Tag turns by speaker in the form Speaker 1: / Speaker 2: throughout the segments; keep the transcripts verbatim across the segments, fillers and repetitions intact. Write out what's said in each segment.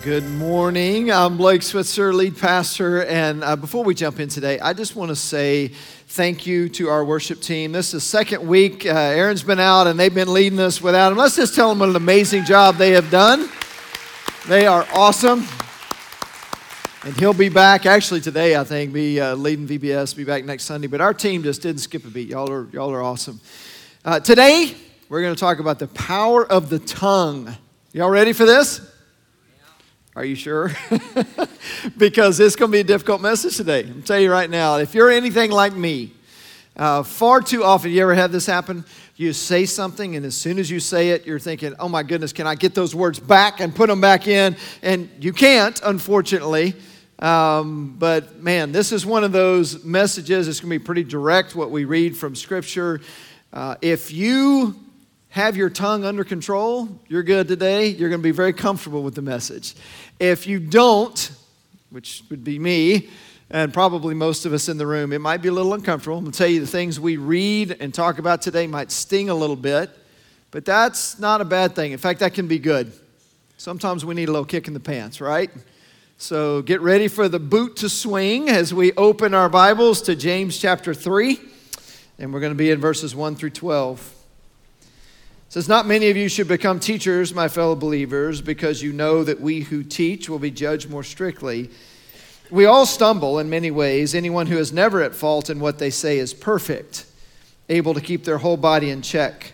Speaker 1: Good morning. I'm Blake Switzer, lead pastor, and uh, before we jump in today, I just want to say thank you to our worship team. This is the second week. Uh, Aaron's been out, and they've been leading us without him. Let's just tell them what an amazing job they have done. They are awesome. And he'll be back, actually today, I think, be uh, leading V B S, be back next Sunday. But our team just didn't skip a beat. Y'all are, y'all are awesome. Uh, today, we're going to talk about the power of the tongue. Y'all ready for this? Are you sure? Because it's going to be a difficult message today. I'm telling you right now, if you're anything like me, uh, far too often, you ever had this happen? You say something, and as soon as you say it, you're thinking, oh my goodness, can I get those words back and put them back in? And you can't, unfortunately. Um, but man, this is one of those messages. It's going to be pretty direct, what we read from Scripture. Uh, if you have your tongue under control, you're good today. You're going to be very comfortable with the message. If you don't, which would be me, and probably most of us in the room, it might be a little uncomfortable. I'm going to tell you the things we read and talk about today might sting a little bit, but that's not a bad thing. In fact, that can be good. Sometimes we need a little kick in the pants, right? So get ready for the boot to swing as we open our Bibles to James chapter three, and we're going to be in verses one through twelve. It says, not many of you should become teachers, my fellow believers, because you know that we who teach will be judged more strictly. We all stumble in many ways. Anyone who is never at fault in what they say is perfect, able to keep their whole body in check.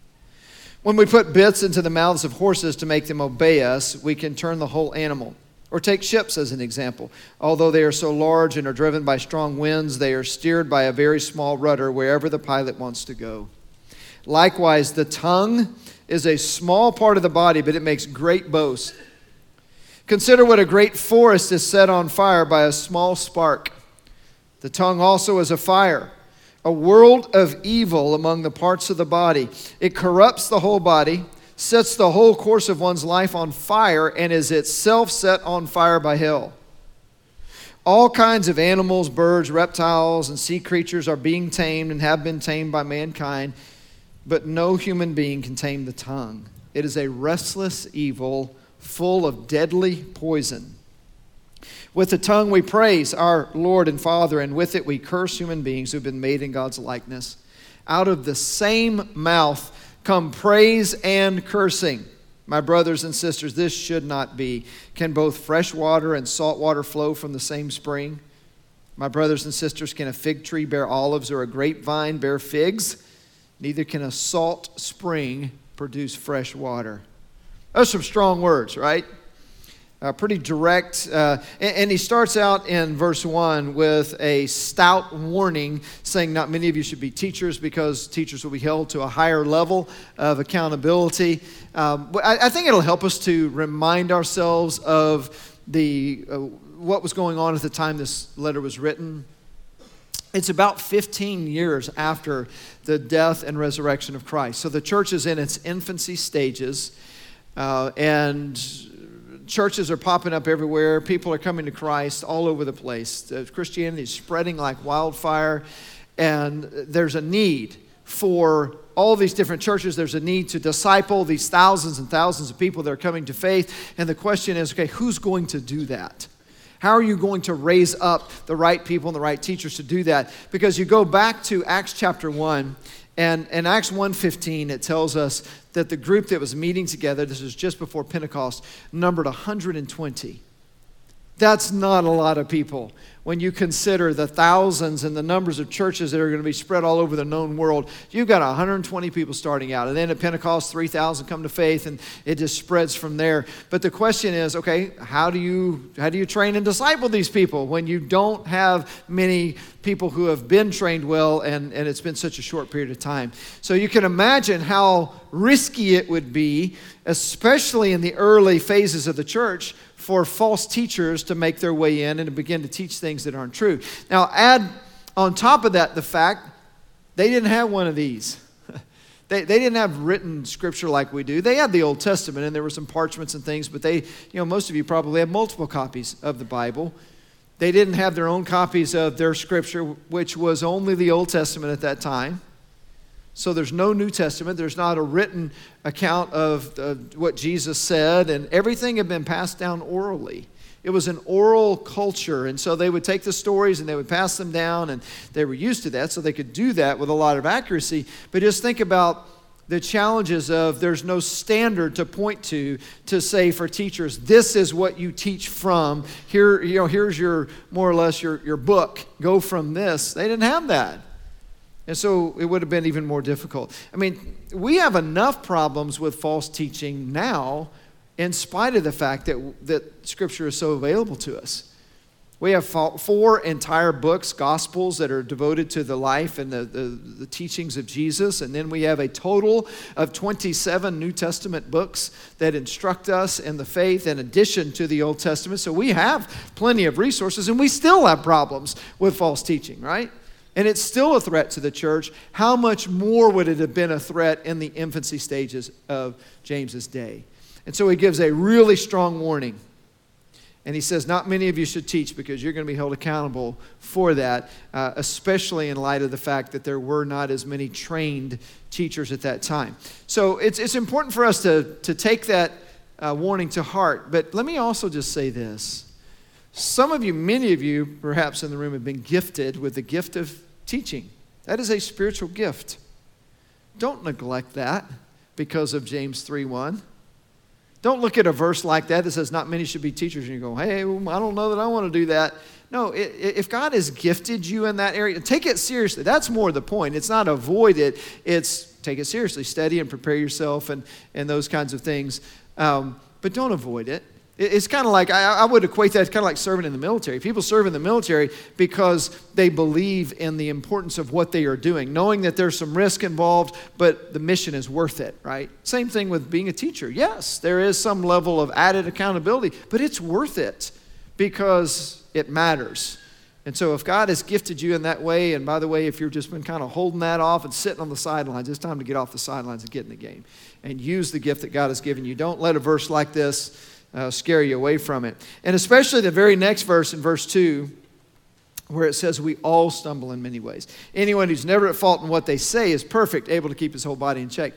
Speaker 1: When we put bits into the mouths of horses to make them obey us, we can turn the whole animal. Or take ships as an example. Although they are so large and are driven by strong winds, they are steered by a very small rudder wherever the pilot wants to go. Likewise, the tongue is a small part of the body, but it makes great boast. Consider what a great forest is set on fire by a small spark. The tongue also is a fire, a world of evil among the parts of the body. It corrupts the whole body, sets the whole course of one's life on fire, and is itself set on fire by hell. All kinds of animals, birds, reptiles, and sea creatures are being tamed and have been tamed by mankind. But no human being can tame the tongue. It is a restless evil full of deadly poison. With the tongue we praise our Lord and Father, and with it we curse human beings who have been made in God's likeness. Out of the same mouth come praise and cursing. My brothers and sisters, this should not be. Can both fresh water and salt water flow from the same spring? My brothers and sisters, can a fig tree bear olives or a grapevine bear figs? Neither can a salt spring produce fresh water. Those are some strong words, right? Uh, pretty direct. Uh, and, and he starts out in verse one with a stout warning, saying not many of you should be teachers because teachers will be held to a higher level of accountability. Um, I, I think it'll help us to remind ourselves of the uh, what was going on at the time this letter was written. It's about fifteen years after the death and resurrection of Christ. So the church is in its infancy stages, uh, and churches are popping up everywhere. People are coming to Christ all over the place. Uh, Christianity is spreading like wildfire, and there's a need for all these different churches. There's a need to disciple these thousands and thousands of people that are coming to faith. And the question is, okay, who's going to do that? How are you going to raise up the right people and the right teachers to do that? Because you go back to Acts chapter one, and in Acts one fifteen, it tells us that the group that was meeting together, this is just before Pentecost, numbered one hundred twenty. That's not a lot of people when you consider the thousands and the numbers of churches that are going to be spread all over the known world. You've got one hundred twenty people starting out. And then at Pentecost, three thousand come to faith, and it just spreads from there. But the question is, okay, how do you how do you train and disciple these people when you don't have many people who have been trained well, and, and it's been such a short period of time? So you can imagine how risky it would be, especially in the early phases of the church, for false teachers to make their way in and to begin to teach things that aren't true. Now, add on top of that the fact they didn't have one of these. They, they didn't have written scripture like we do. They had the Old Testament, and there were some parchments and things, but they, you know, most of you probably have multiple copies of the Bible. They didn't have their own copies of their scripture, which was only the Old Testament at that time. So there's no New Testament. There's not a written account of uh, what Jesus said, and everything had been passed down orally. It was an oral culture, and so they would take the stories and they would pass them down, and they were used to that, so they could do that with a lot of accuracy. But just think about the challenges of there's no standard to point to to say for teachers, this is what you teach from. Here, you know, here's your more or less your, your book. Go from this. They didn't have that. And so it would have been even more difficult. I mean, we have enough problems with false teaching now in spite of the fact that, that Scripture is so available to us. We have four entire books, Gospels, that are devoted to the life and the, the, the teachings of Jesus. And then we have a total of twenty-seven New Testament books that instruct us in the faith in addition to the Old Testament. So we have plenty of resources, and we still have problems with false teaching, right? And it's still a threat to the church. How much more would it have been a threat in the infancy stages of James's day? And so he gives a really strong warning. And he says, not many of you should teach because you're going to be held accountable for that, uh, especially in light of the fact that there were not as many trained teachers at that time. So it's it's important for us to, to take that uh, warning to heart. But let me also just say this. Some of you, many of you, perhaps in the room, have been gifted with the gift of teaching. That is a spiritual gift. Don't neglect that because of James three one. Don't look at a verse like that that says not many should be teachers and you go, hey, well, I don't know that I want to do that. No, it, if God has gifted you in that area, take it seriously. That's more the point. It's not avoid it. It's take it seriously. Study and prepare yourself and, and those kinds of things. Um, but don't avoid it. It's kind of like, I, I would equate that, it's kind of like serving in the military. People serve in the military because they believe in the importance of what they are doing, knowing that there's some risk involved, but the mission is worth it, right? Same thing with being a teacher. Yes, there is some level of added accountability, but it's worth it because it matters. And so if God has gifted you in that way, and by the way, if you've just been kind of holding that off and sitting on the sidelines, it's time to get off the sidelines and get in the game and use the gift that God has given you. Don't let a verse like this Uh, scare you away from it. And especially the very next verse in verse two, where it says we all stumble in many ways. Anyone who's never at fault in what they say is perfect, able to keep his whole body in check.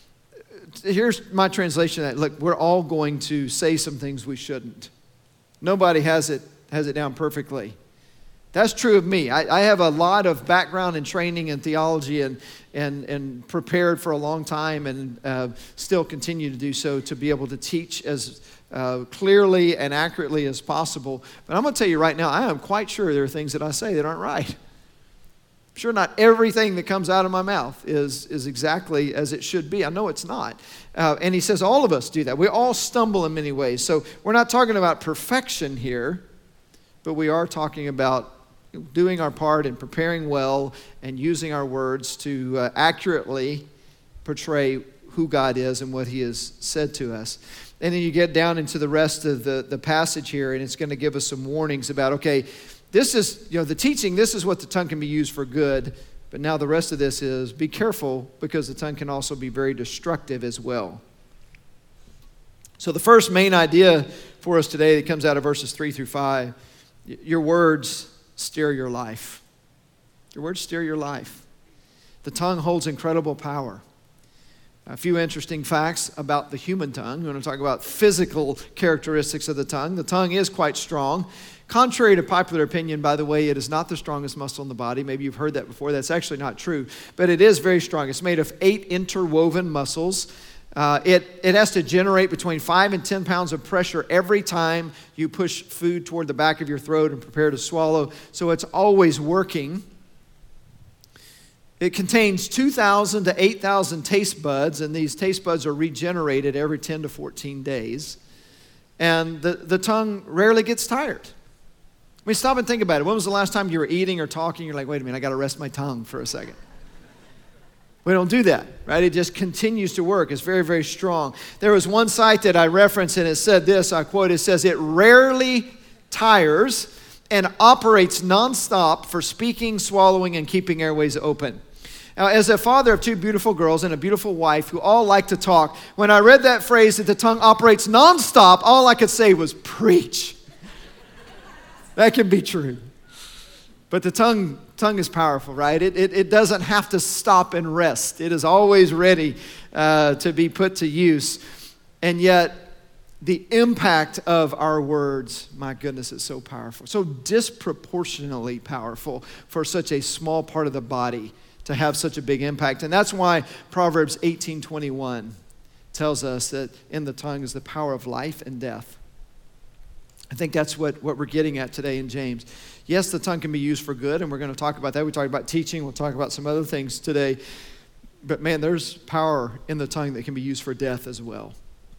Speaker 1: Here's my translation of that. Look, we're all going to say some things we shouldn't. Nobody has it has it down perfectly. That's true of me. I, I have a lot of background and training in theology and and and prepared for a long time and uh, still continue to do so to be able to teach as uh, clearly and accurately as possible. But I'm going to tell you right now, I am quite sure there are things that I say that aren't right. I'm sure not everything that comes out of my mouth is, is exactly as it should be. I know it's not. Uh, and he says all of us do that. We all stumble in many ways. So we're not talking about perfection here, but we are talking about doing our part and preparing well and using our words to uh, accurately portray who God is and what he has said to us. And then you get down into the rest of the, the passage here, and it's going to give us some warnings about, okay, this is, you know, the teaching, this is what the tongue can be used for good, but now the rest of this is be careful because the tongue can also be very destructive as well. So the first main idea for us today that comes out of verses three through five, your words steer your life. Your words steer your life. The tongue holds incredible power. A few interesting facts about the human tongue. We want to talk about physical characteristics of the tongue. The tongue is quite strong. Contrary to popular opinion, by the way, it is not the strongest muscle in the body. Maybe you've heard that before. That's actually not true. But it is very strong. It's made of eight interwoven muscles. Uh, it, it has to generate between five and ten pounds of pressure every time you push food toward the back of your throat and prepare to swallow. So it's always working. It contains two thousand to eight thousand taste buds, and these taste buds are regenerated every ten to fourteen days. And the, the tongue rarely gets tired. I mean, stop and think about it. When was the last time you were eating or talking? You're like, wait a minute, I got to rest my tongue for a second. We don't do that, right? It just continues to work. It's very, very strong. There was one site that I referenced, and it said this, I quote, it says, it rarely tires and operates nonstop for speaking, swallowing, and keeping airways open. Now, as a father of two beautiful girls and a beautiful wife who all like to talk, when I read that phrase that the tongue operates nonstop, all I could say was, preach. That can be true. But the tongue tongue is powerful, right? It, it, it doesn't have to stop and rest. It is always ready uh, to be put to use. And yet, the impact of our words, my goodness, is so powerful. So disproportionately powerful for such a small part of the body to have such a big impact. And that's why Proverbs eighteen twenty-one tells us that in the tongue is the power of life and death. I think that's what, what we're getting at today in James. Yes, the tongue can be used for good, and we're going to talk about that. We talked about teaching. We'll talk about some other things today. But man, there's power in the tongue that can be used for death as well.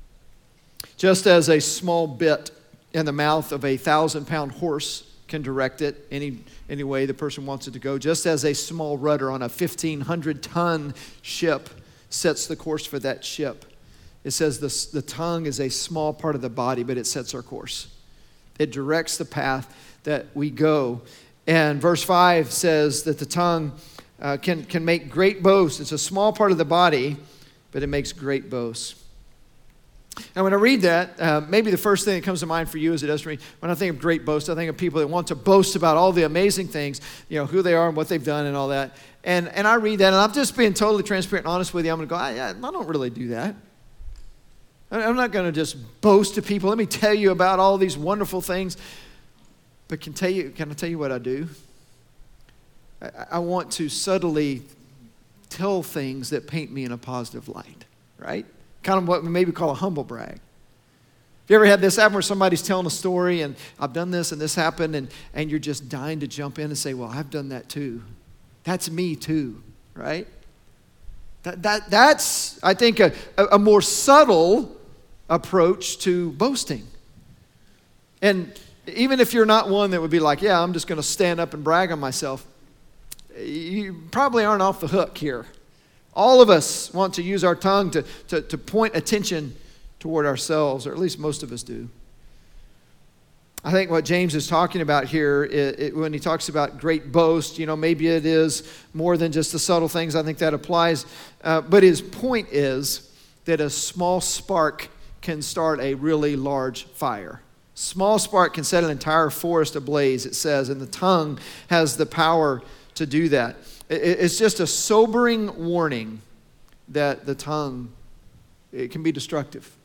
Speaker 1: Just as a small bit in the mouth of a thousand-pound horse can direct it any, any way the person wants it to go, just as a small rudder on a fifteen hundred ton ship sets the course for that ship. It says this, the tongue is a small part of the body, but it sets our course. It directs the path that we go. And verse five says that the tongue uh, can, can make great boasts. It's a small part of the body, but it makes great boasts. And when I read that, uh, maybe the first thing that comes to mind for you as it does for me, when I think of great boast, I think of people that want to boast about all the amazing things, you know, who they are and what they've done and all that. And and I read that, and I'm just being totally transparent and honest with you. I'm going to go, I, I don't really do that. I'm not going to just boast to people. Let me tell you about all these wonderful things. But can tell you, can I tell you what I do? I, I want to subtly tell things that paint me in a positive light, right? Kind of what we maybe call a humble brag. Have you ever had this happen where somebody's telling a story and I've done this and this happened and, and you're just dying to jump in and say, well, I've done that too. That's me too, right? That, that That's, I think, a, a more subtle approach to boasting. And even if you're not one that would be like, yeah, I'm just going to stand up and brag on myself, you probably aren't off the hook here. All of us want to use our tongue to, to, to point attention toward ourselves, or at least most of us do. I think what James is talking about here, it, it, when he talks about great boast, you know, maybe it is more than just the subtle things. I think that applies. Uh, but his point is that a small spark can start a really large fire. Small spark can set an entire forest ablaze, it says, and the tongue has the power to do that. It's just a sobering warning that the tongue, it can be destructive.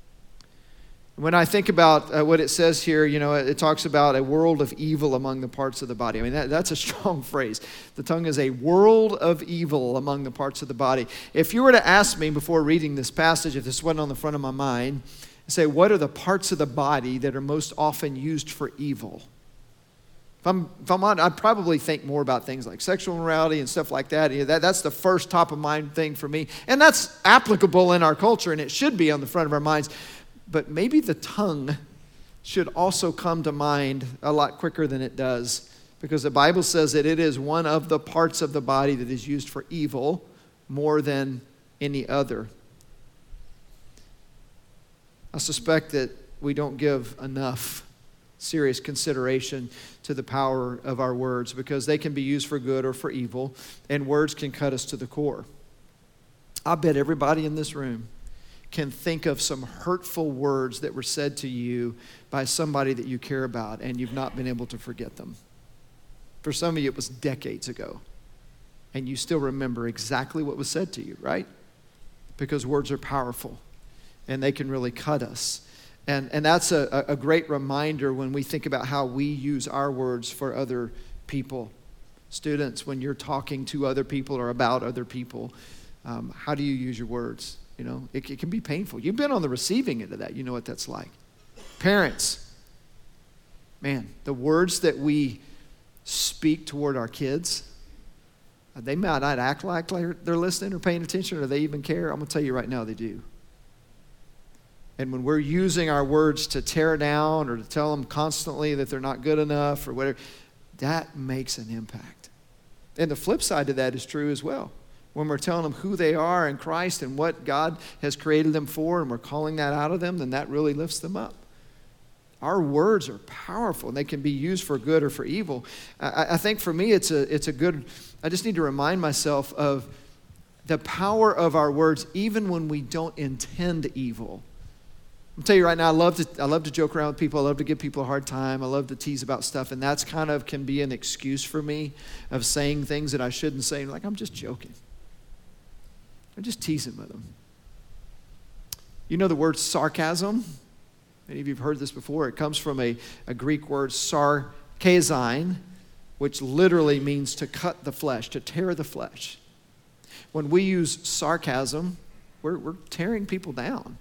Speaker 1: When I think about uh, what it says here, you know, it, it talks about a world of evil among the parts of the body. I mean, that, that's a strong phrase. The tongue is a world of evil among the parts of the body. If you were to ask me before reading this passage, if this wasn't on the front of my mind, say, what are the parts of the body that are most often used for evil? If I'm, if I'm on, I'd probably think more about things like sexual immorality and stuff like that. You know, that. That's the first top of mind thing for me. And that's applicable in our culture, and it should be on the front of our minds. But maybe the tongue should also come to mind a lot quicker than it does, because the Bible says that it is one of the parts of the body that is used for evil more than any other. I suspect that we don't give enough serious consideration to the power of our words, because they can be used for good or for evil, and words can cut us to the core. I bet everybody in this room can think of some hurtful words that were said to you by somebody that you care about, and you've not been able to forget them. For some of you, it was decades ago, and you still remember exactly what was said to you, right? Because words are powerful, and they can really cut us. And, and that's a, a great reminder when we think about how we use our words for other people. Students, when you're talking to other people or about other people, um, how do you use your words? You know, it, it can be painful. You've been on the receiving end of that. You know what that's like. Parents, man, the words that we speak toward our kids, they might not act like they're listening or paying attention, or they even care. I'm going to tell you right now, they do. And when we're using our words to tear down or to tell them constantly that they're not good enough or whatever, that makes an impact. And the flip side to that is true as well. When we're telling them who they are in Christ and what God has created them for, and we're calling that out of them, then that really lifts them up. Our words are powerful, and they can be used for good or for evil. I, I think for me, it's a, it's a good, I just need to remind myself of the power of our words, even when we don't intend evil. I'll tell you right now, I love to I love to joke around with people. I love to give people a hard time. I love to tease about stuff, and that's kind of can be an excuse for me of saying things that I shouldn't say. Like, I'm just joking. I'm just teasing with them. You know the word sarcasm? Many of you have heard this before. It comes from a, a Greek word, sarkazine, which literally means to cut the flesh, to tear the flesh. When we use sarcasm, we're, we're tearing people down.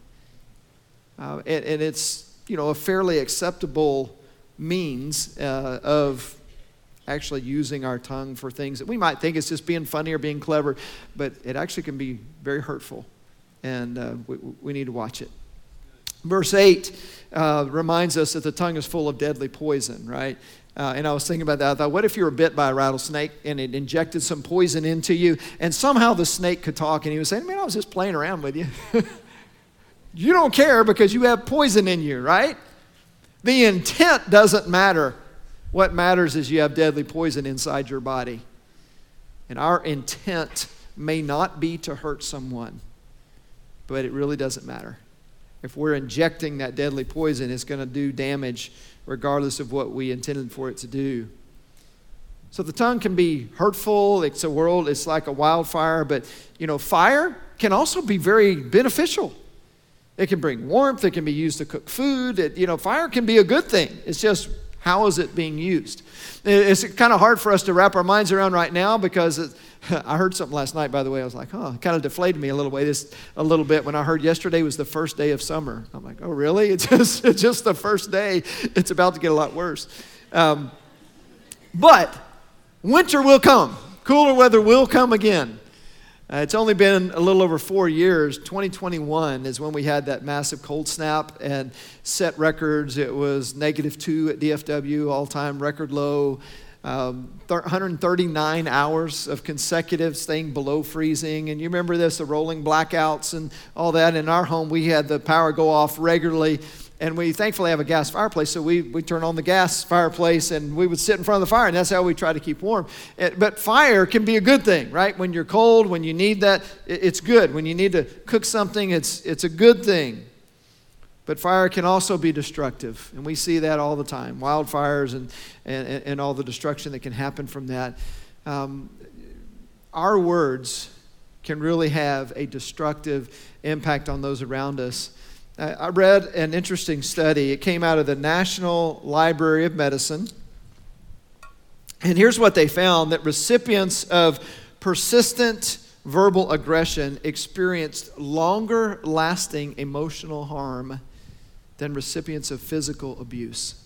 Speaker 1: Uh, and, and it's, you know, a fairly acceptable means uh, of actually using our tongue for things that we might think is just being funny or being clever, but it actually can be very hurtful, and uh, we, we need to watch it. Verse eight uh, reminds us that the tongue is full of deadly poison, right? Uh, and I was thinking about that. I thought, what if you were bit by a rattlesnake and it injected some poison into you, and somehow the snake could talk, and he was saying, man, I was just playing around with you. You don't care because you have poison in you, right? The intent doesn't matter. What matters is you have deadly poison inside your body. And our intent may not be to hurt someone, but it really doesn't matter. If we're injecting that deadly poison, it's going to do damage regardless of what we intended for it to do. So the tongue can be hurtful. It's a world, it's like a wildfire, but you know, fire can also be very beneficial. It can bring warmth. It can be used to cook food. It, you know, fire can be a good thing. It's just, how is it being used? It's kind of hard for us to wrap our minds around right now because it, I heard something last night, by the way. I was like, oh, it kind of deflated me a little way, this a little bit when I heard yesterday was the first day of summer. I'm like, oh, really? It's just, it's just the first day. It's about to get a lot worse. Um, but winter will come. Cooler weather will come again. Uh, it's only been a little over four years. twenty twenty-one is when we had that massive cold snap and set records. It was negative two at D F W, all-time record low. Um, one hundred thirty-nine hours of consecutive staying below freezing. And you remember this, the rolling blackouts and all that. In our home, we had the power go off regularly. And we thankfully have a gas fireplace, so we we turn on the gas fireplace and we would sit in front of the fire, and that's how we try to keep warm. But fire can be a good thing, right? When you're cold, when you need that, it's good. When you need to cook something, it's it's a good thing. But fire can also be destructive, and we see that all the time. Wildfires and and, and all the destruction that can happen from that. Um, our words can really have a destructive impact on those around us. I read an interesting study. It came out of the National Library of Medicine. And here's what they found, that recipients of persistent verbal aggression experienced longer lasting emotional harm than recipients of physical abuse.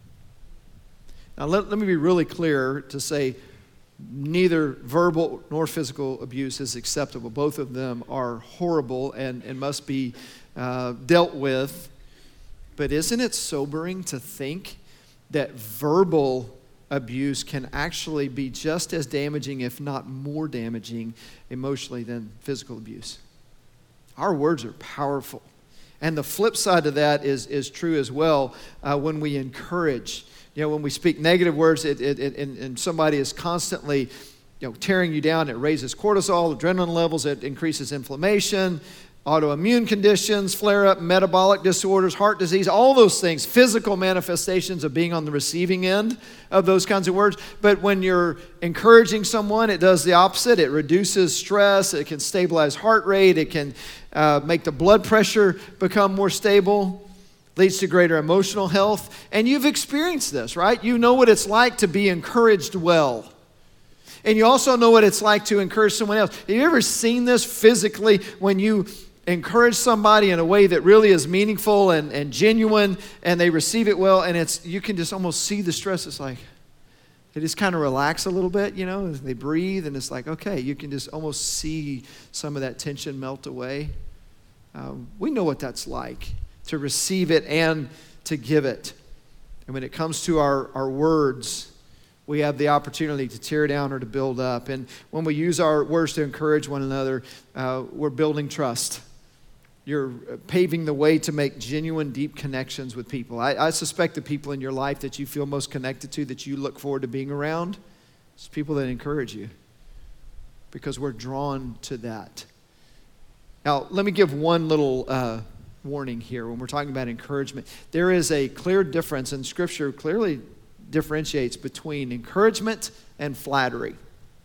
Speaker 1: Now, let, let me be really clear to say neither verbal nor physical abuse is acceptable. Both of them are horrible and, and must be Uh, dealt with. But isn't it sobering to think that verbal abuse can actually be just as damaging, if not more damaging emotionally than physical abuse? Our words are powerful. And the flip side of that is, is true as well uh, when we encourage. You know, when we speak negative words, it, it, it, and, and somebody is constantly you know, tearing you down, it raises cortisol, adrenaline levels, it increases inflammation, autoimmune conditions, flare-up, metabolic disorders, heart disease, all those things, physical manifestations of being on the receiving end of those kinds of words. But when you're encouraging someone, it does the opposite. It reduces stress. It can stabilize heart rate. It can uh, make the blood pressure become more stable, leads to greater emotional health. And you've experienced this, right? You know what it's like to be encouraged well. And you also know what it's like to encourage someone else. Have you ever seen this physically when you encourage somebody in a way that really is meaningful and, and genuine, and they receive it well, and it's you can just almost see the stress. It's like they just kind of relax a little bit, you know, they breathe, and it's like, okay, you can just almost see some of that tension melt away. Um, we know what that's like, to receive it and to give it. And when it comes to our, our words, we have the opportunity to tear down or to build up. And when we use our words to encourage one another, uh, we're building trust. You're paving the way to make genuine, deep connections with people. I, I suspect the people in your life that you feel most connected to, that you look forward to being around, it's people that encourage you, because we're drawn to that. Now, let me give one little uh, warning here when we're talking about encouragement. There is a clear difference, and Scripture clearly differentiates between encouragement and flattery.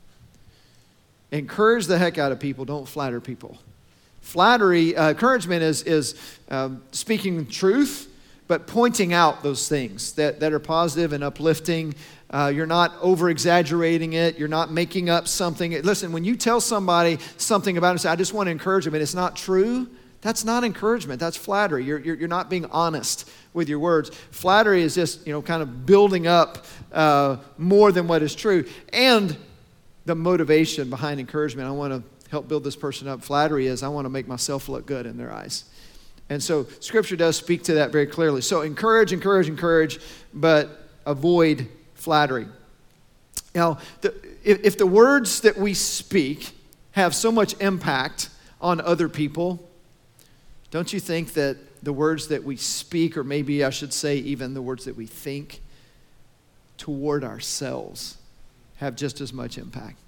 Speaker 1: Encourage the heck out of people, don't flatter people. Flattery, uh, encouragement is, is um, speaking truth, but pointing out those things that, that are positive and uplifting. Uh, you're not over-exaggerating it. You're not making up something. Listen, when you tell somebody something about it, say, I just want to encourage them, and it's not true, that's not encouragement. That's flattery. You're, you're, you're not being honest with your words. Flattery is just, you know, kind of building up uh, more than what is true. And the motivation behind encouragement, I want to help build this person up. Flattery is, I want to make myself look good in their eyes. And so Scripture does speak to that very clearly. So encourage, encourage, encourage, but avoid flattery. Now, the, if, if the words that we speak have so much impact on other people, don't you think that the words that we speak, or maybe I should say even the words that we think toward ourselves, have just as much impact?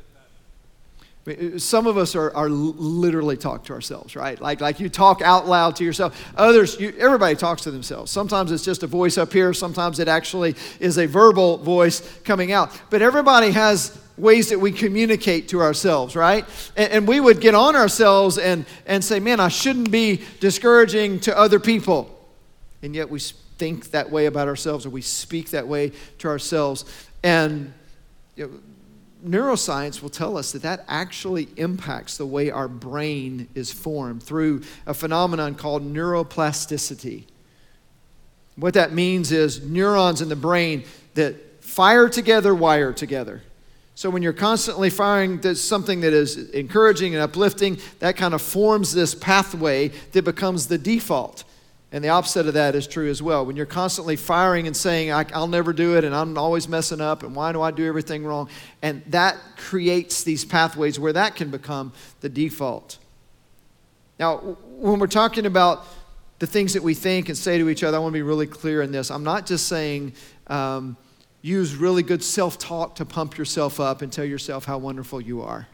Speaker 1: I mean, some of us are, are literally talk to ourselves, right? Like, like you talk out loud to yourself. Others, you, everybody talks to themselves. Sometimes it's just a voice up here. Sometimes it actually is a verbal voice coming out. But everybody has ways that we communicate to ourselves, right? And, and we would get on ourselves and, and say, man, I shouldn't be discouraging to other people. And yet we think that way about ourselves, or we speak that way to ourselves. And you know, neuroscience will tell us that that actually impacts the way our brain is formed through a phenomenon called neuroplasticity. What that means is neurons in the brain that fire together, wire together. So when you're constantly firing something that is encouraging and uplifting, that kind of forms this pathway that becomes the default. And the opposite of that is true as well. When you're constantly firing and saying, I'll never do it, and I'm always messing up, and why do I do everything wrong? And that creates these pathways where that can become the default. Now, when we're talking about the things that we think and say to each other, I want to be really clear in this. I'm not just saying um, use really good self-talk to pump yourself up and tell yourself how wonderful you are.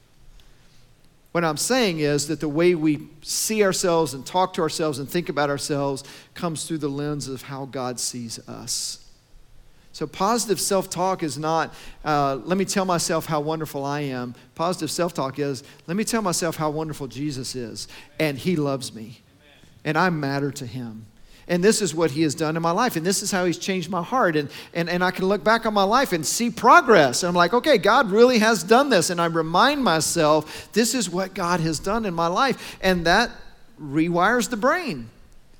Speaker 1: What I'm saying is that the way we see ourselves and talk to ourselves and think about ourselves comes through the lens of how God sees us. So positive self-talk is not, uh, let me tell myself how wonderful I am. Positive self-talk is, let me tell myself how wonderful Jesus is, and He loves me, and I matter to Him. And this is what He has done in my life. And this is how He's changed my heart. And, and, and I can look back on my life and see progress. And I'm like, okay, God really has done this. And I remind myself, this is what God has done in my life. And that rewires the brain.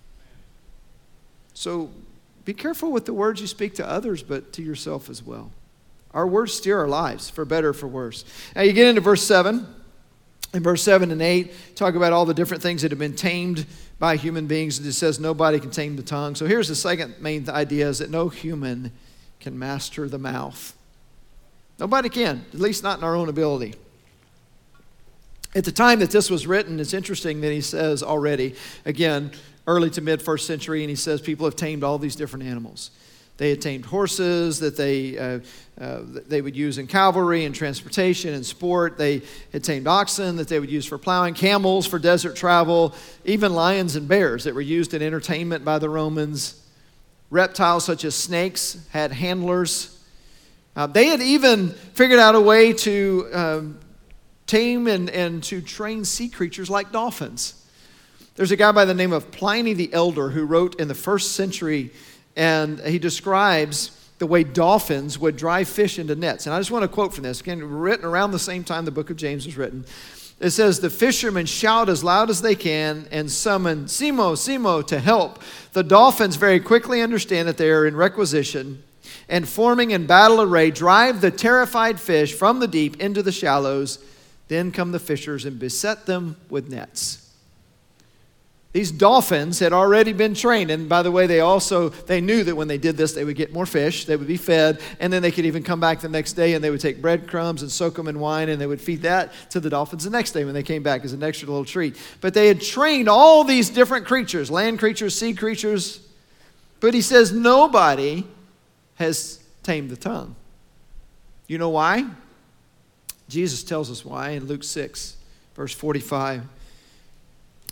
Speaker 1: So be careful with the words you speak to others, but to yourself as well. Our words steer our lives, for better or for worse. Now you get into verse seven. In verse seven and eight, talk about all the different things that have been tamed by human beings. It says nobody can tame the tongue. So here's the second main idea, is that no human can master the mouth. Nobody can, at least not in our own ability. At the time that this was written, it's interesting that he says already, again, early to mid first century, and he says people have tamed all these different animals. They had tamed horses that they uh, uh, they would use in cavalry and transportation and sport. They had tamed oxen that they would use for plowing, camels for desert travel, even lions and bears that were used in entertainment by the Romans. Reptiles such as snakes had handlers. Uh, they had even figured out a way to um, tame and, and to train sea creatures like dolphins. There's a guy by the name of Pliny the Elder who wrote in the first century, and he describes the way dolphins would drive fish into nets. And I just want to quote from this. Again, written around the same time the book of James was written. It says, the fishermen shout as loud as they can and summon Simo, Simo to help. The dolphins very quickly understand that they are in requisition, and forming in battle array, drive the terrified fish from the deep into the shallows. Then come the fishers and beset them with nets. These dolphins had already been trained. And by the way, they also, they knew that when they did this, they would get more fish, they would be fed, and then they could even come back the next day and they would take breadcrumbs and soak them in wine, and they would feed that to the dolphins the next day when they came back as an extra little treat. But they had trained all these different creatures, land creatures, sea creatures. But he says nobody has tamed the tongue. You know why? Jesus tells us why in Luke six, verse forty-five.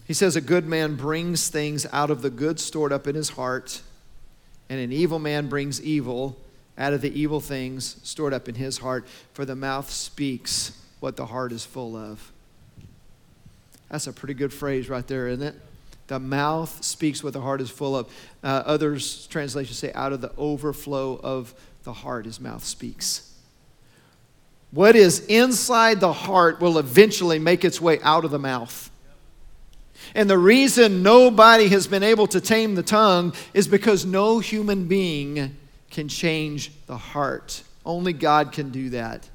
Speaker 1: He says, a good man brings things out of the good stored up in his heart, and an evil man brings evil out of the evil things stored up in his heart, for the mouth speaks what the heart is full of. That's a pretty good phrase right there, isn't it? The mouth speaks what the heart is full of. Uh, others, translations say, out of the overflow of the heart, his mouth speaks. What is inside the heart will eventually make its way out of the mouth. And the reason nobody has been able to tame the tongue is because no human being can change the heart. Only God can do that.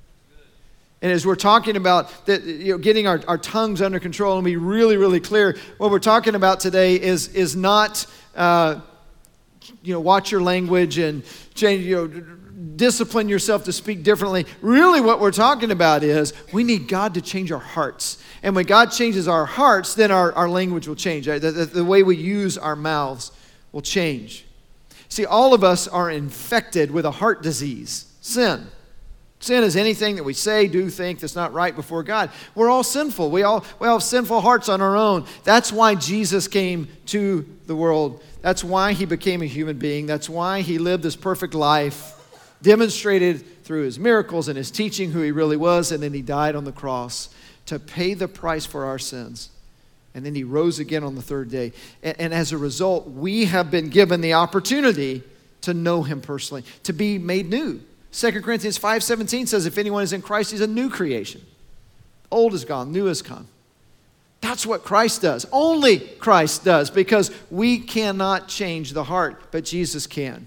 Speaker 1: And as we're talking about that, you know, getting our, our tongues under control, and be really, really clear, what we're talking about today is, is not, uh, you know, watch your language and change, you know, discipline yourself to speak differently. Really what we're talking about is we need God to change our hearts. And when God changes our hearts, then our, our language will change. Right? The, the, the way we use our mouths will change. See, all of us are infected with a heart disease, sin. Sin is anything that we say, do, think that's not right before God. We're all sinful. We all, we all have sinful hearts on our own. That's why Jesus came to the world. That's why he became a human being. That's why he lived this perfect life, demonstrated through his miracles and his teaching who he really was, and then he died on the cross to pay the price for our sins. And then he rose again on the third day. And, and as a result, we have been given the opportunity to know him personally, to be made new. Second Corinthians five seventeen says, if anyone is in Christ, he's a new creation. Old is gone, new is come. That's what Christ does. Only Christ does, because we cannot change the heart, but Jesus can.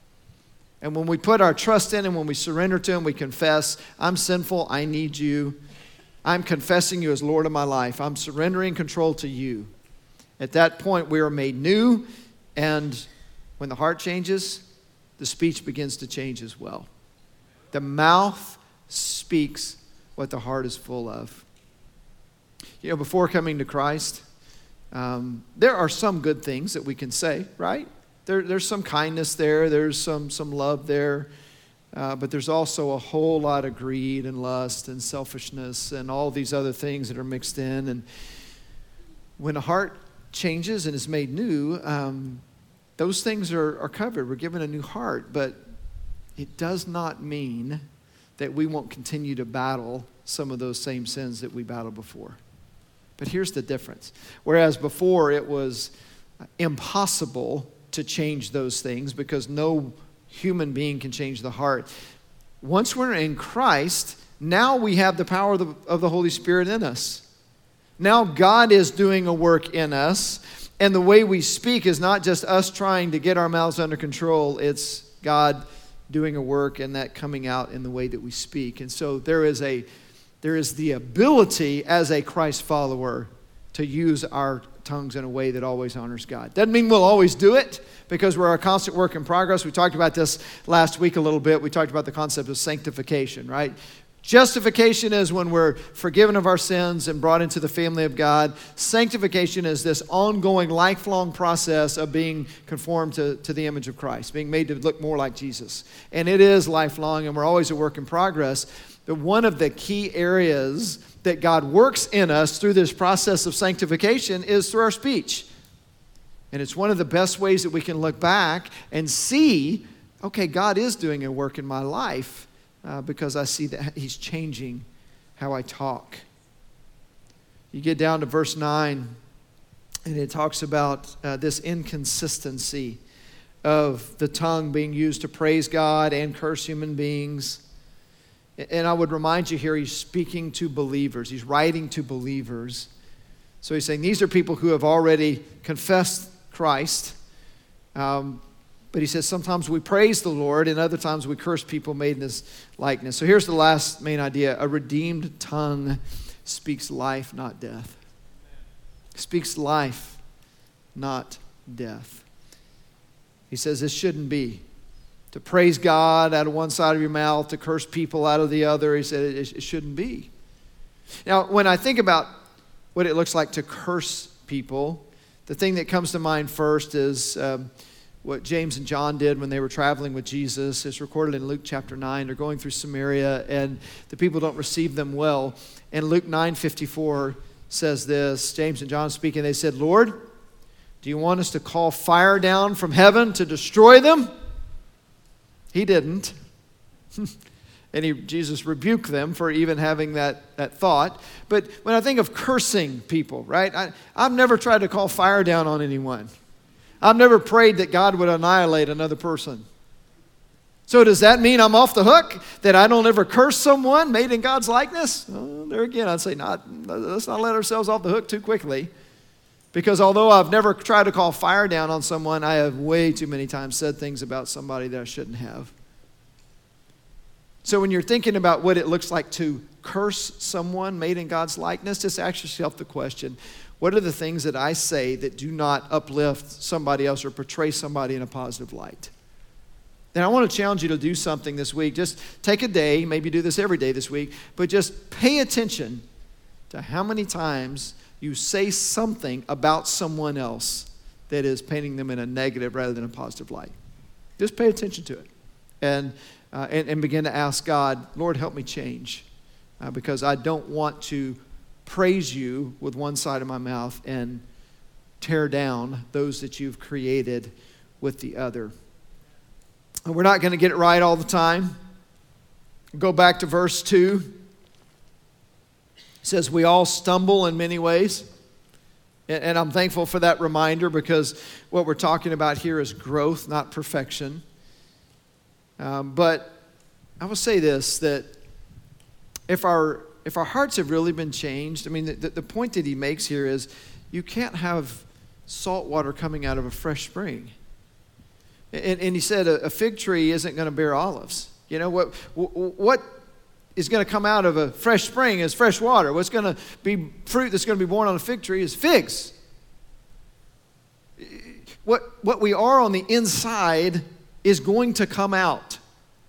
Speaker 1: And when we put our trust in him, when we surrender to him, we confess, I'm sinful, I need you. I'm confessing you as Lord of my life. I'm surrendering control to you. At that point, we are made new, and when the heart changes, the speech begins to change as well. The mouth speaks what the heart is full of. You know, before coming to Christ, um, there are some good things that we can say, right? There, there's some kindness there. There's some, some love there. Uh, but there's also a whole lot of greed and lust and selfishness and all these other things that are mixed in. And when a heart changes and is made new, um, those things are, are covered. We're given a new heart, but it does not mean that we won't continue to battle some of those same sins that we battled before. But here's the difference. Whereas before it was impossible to change those things because no human being can change the heart. Once we're in Christ, now we have the power of the, of the Holy Spirit in us. Now God is doing a work in us, and the way we speak is not just us trying to get our mouths under control. It's God doing a work and that coming out in the way that we speak. And so there is a there is the ability as a Christ follower to use our tongues in a way that always honors God. Doesn't mean we'll always do it, because we're a constant work in progress. We talked about this last week a little bit. We talked about the concept of sanctification, right? Justification is when we're forgiven of our sins and brought into the family of God. Sanctification is this ongoing, lifelong process of being conformed to, to the image of Christ, being made to look more like Jesus. And it is lifelong, and we're always a work in progress. But one of the key areas that God works in us through this process of sanctification is through our speech. And it's one of the best ways that we can look back and see, okay, God is doing a work in my life. Uh, because I see that he's changing how I talk. You get down to verse nine, and it talks about uh, this inconsistency of the tongue being used to praise God and curse human beings. And I would remind you here, he's speaking to believers. He's writing to believers. So he's saying these are people who have already confessed Christ. Um, But he says sometimes we praise the Lord and other times we curse people made in his likeness. So here's the last main idea. A redeemed tongue speaks life, not death. Speaks life, not death. He says this shouldn't be. To praise God out of one side of your mouth, to curse people out of the other. He said it, it shouldn't be. Now, when I think about what it looks like to curse people, the thing that comes to mind first is Um, what James and John did when they were traveling with Jesus. It's recorded in Luke chapter nine. They're going through Samaria, and the people don't receive them well. And Luke nine fifty-four says this, James and John speaking, they said, Lord, do you want us to call fire down from heaven to destroy them? He didn't. And he, Jesus rebuked them for even having that, that thought. But when I think of cursing people, right, I, I've never tried to call fire down on anyone. I've never prayed that God would annihilate another person. So does that mean I'm off the hook? That I don't ever curse someone made in God's likeness? Well, there again, I'd say not. Let's not let ourselves off the hook too quickly. Because although I've never tried to call fire down on someone, I have way too many times said things about somebody that I shouldn't have. So when you're thinking about what it looks like to curse someone made in God's likeness, just ask yourself the question, what are the things that I say that do not uplift somebody else or portray somebody in a positive light? And I want to challenge you to do something this week. Just take a day, maybe do this every day this week, but just pay attention to how many times you say something about someone else that is painting them in a negative rather than a positive light. Just pay attention to it. And Uh, and, and begin to ask God, Lord, help me change. Uh, because I don't want to praise you with one side of my mouth and tear down those that you've created with the other. And we're not going to get it right all the time. Go back to verse two. It says, we all stumble in many ways. And, and I'm thankful for that reminder, because what we're talking about here is growth, not perfection. Um, but I will say this, that if our if our hearts have really been changed, I mean, the, the point that he makes here is you can't have salt water coming out of a fresh spring. And, and he said a, a fig tree isn't going to bear olives. You know, what what is going to come out of a fresh spring is fresh water. What's going to be fruit that's going to be born on a fig tree is figs. What what we are on the inside is going to come out.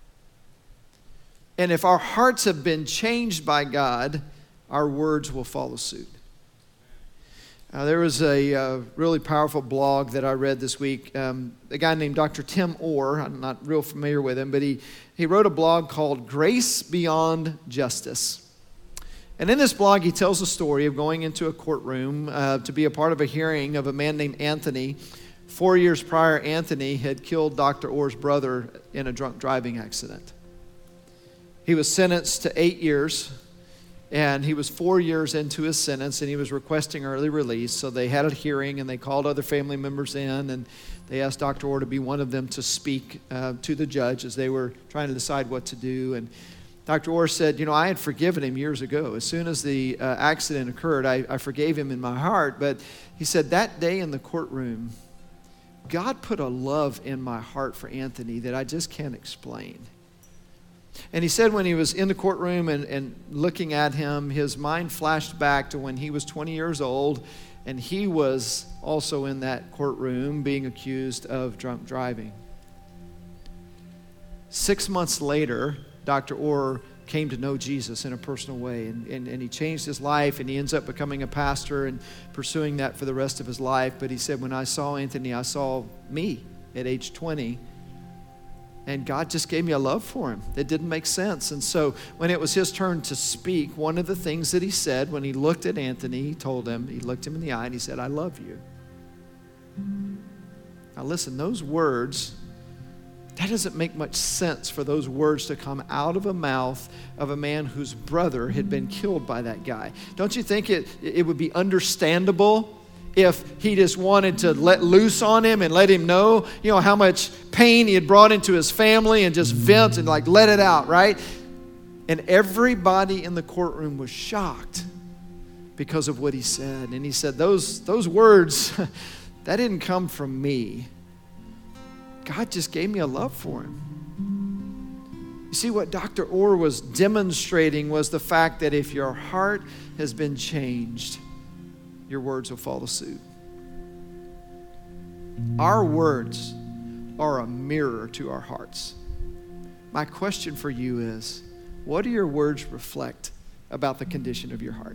Speaker 1: And if our hearts have been changed by God, our words will follow suit. Uh, there was a uh, really powerful blog that I read this week. Um, a guy named Doctor Tim Orr, I'm not real familiar with him, but he, he wrote a blog called Grace Beyond Justice. And in this blog, he tells the story of going into a courtroom uh, to be a part of a hearing of a man named Anthony. Four years prior, Anthony had killed Doctor Orr's brother in a drunk driving accident. He was sentenced to eight years, and he was four years into his sentence, and he was requesting early release. So they had a hearing, and they called other family members in, and they asked Doctor Orr to be one of them to speak uh, to the judge as they were trying to decide what to do. And Doctor Orr said, you know, I had forgiven him years ago. As soon as the uh, accident occurred, I, I forgave him in my heart. But he said that day in the courtroom, God put a love in my heart for Anthony that I just can't explain. And he said when he was in the courtroom and, and looking at him, his mind flashed back to when he was twenty years old, and he was also in that courtroom being accused of drunk driving. Six months later, Doctor Orr came to know Jesus in a personal way, and, and, and he changed his life, and he ends up becoming a pastor and pursuing that for the rest of his life. But he said, when I saw Anthony, I saw me at age twenty, and God just gave me a love for him that didn't make sense. And so when it was his turn to speak, one of the things that he said when he looked at Anthony, he told him, he looked him in the eye and he said, I love you. Now listen, those words, that doesn't make much sense for those words to come out of a mouth of a man whose brother had been killed by that guy. Don't you think it, it would be understandable if he just wanted to let loose on him and let him know, you know, how much pain he had brought into his family and just vent and like let it out, right? And everybody in the courtroom was shocked because of what he said. And he said, those, those words, that didn't come from me. God just gave me a love for him. You see, what Doctor Orr was demonstrating was the fact that if your heart has been changed, your words will follow suit. Our words are a mirror to our hearts. My question for you is, what do your words reflect about the condition of your heart?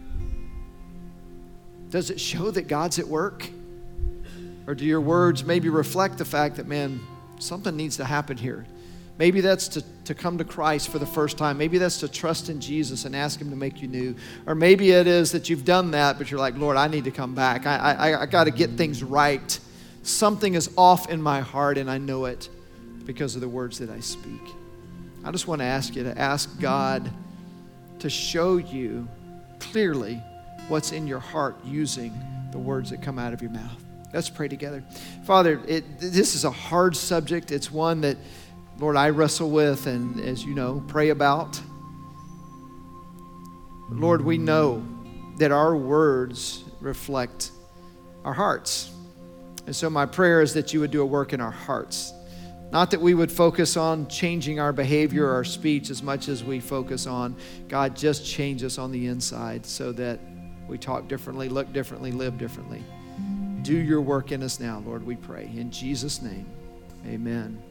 Speaker 1: Does it show that God's at work? Or do your words maybe reflect the fact that, man, something needs to happen here Maybe that's to, to come to Christ for the first time. Maybe that's to trust in Jesus and ask him to make you new. Or maybe it is that you've done that, but you're like, Lord, I need to come back. I, I, I got to get things right. Something is off in my heart, and I know it because of the words that I speak. I just want to ask you to ask God to show you clearly what's in your heart using the words that come out of your mouth. Let's pray together. Father, it, this is a hard subject. It's one that, Lord, I wrestle with and, as you know, pray about. Lord, we know that our words reflect our hearts. And so my prayer is that you would do a work in our hearts. Not that we would focus on changing our behavior or our speech as much as we focus on, God, just change us on the inside so that we talk differently, look differently, live differently. Do your work in us now, Lord, we pray. In Jesus' name, amen.